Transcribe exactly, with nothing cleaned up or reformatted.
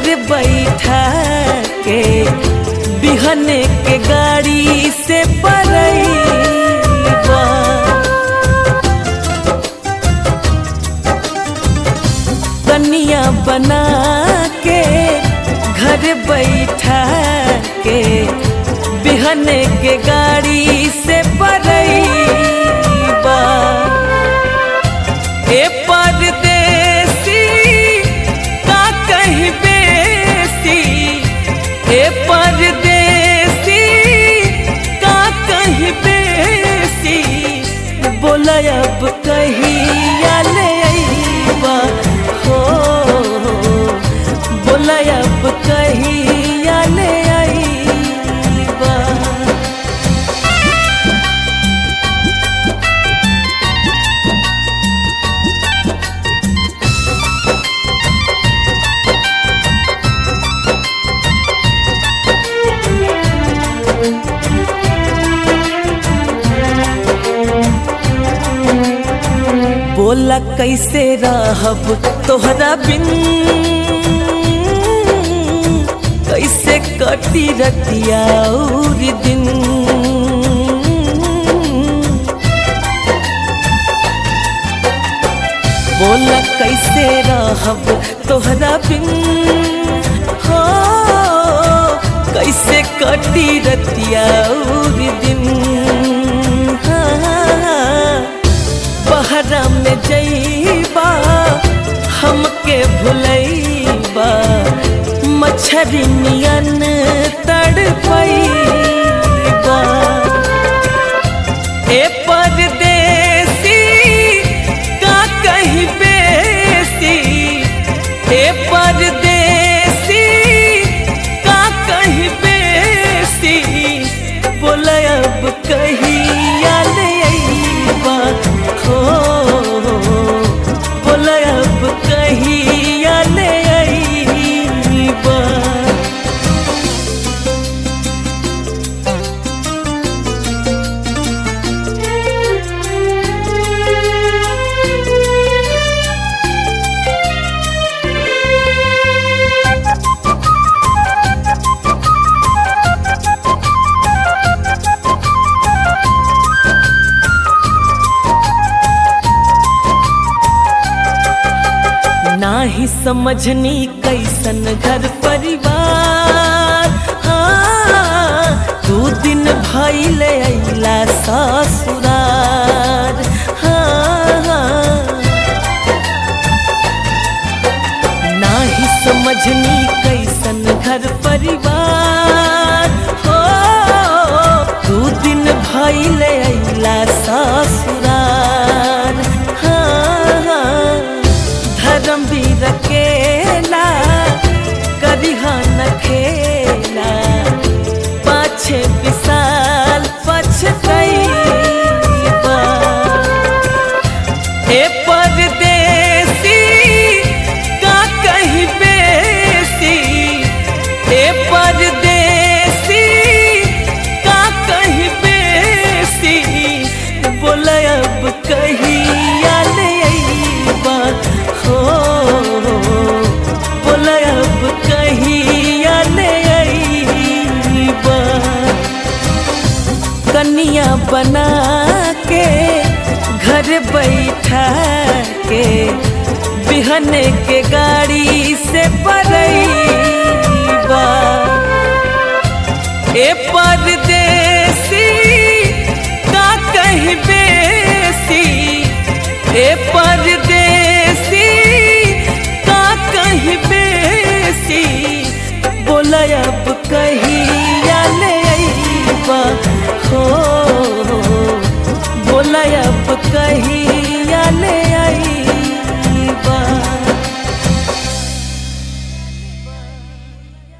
घर बैठा के बिहने के गाड़ी से परईबा। कनिया बना के घर बैठा के बिहने के गाड़ी से परईबा। ए परदेसी का कहीं बेसी, ए परदेसी का कहीं बेसी, बोला अब कहिया ले अइबा हो, बोला अब कहिया ले अइबा। बोला कैसे रहब तोहरा बिन, कैसे कटी रतिया और दिन। बोला कैसे रहब तोहरा बिन हो, कैसे कटी रतिया और दिन। बहरा में जइबा हमके भुलैबा, मछरी नियन तड़पैबा। ए परदेसी का कहीं बेसी, ए परदेसी का कहीं बेसी, बोला अब कहिया ले अइबा हो, बोला अब कहिया ले अइबा। नाही समझनी कैसन घर परिवार, हाँ दू दिन भइले अइला ससुरार। हाँ, हाँ नाही समझनी कैसन घर परिवार हो, दू दिन भइले अइला ससुरार। हाँ, हाँ धर्मवीर अकेला करिहा न खेला, पाछे विशाल पछतैबा। ए परदेसी का कहीं बेसी, ए परदेसी का कहीं बेसी, बोला अब कहिया ले अइबा हो, बोला अब कहिया ले अइबा। कनिया बना के घर बैठा के बिहने के गाड़ी से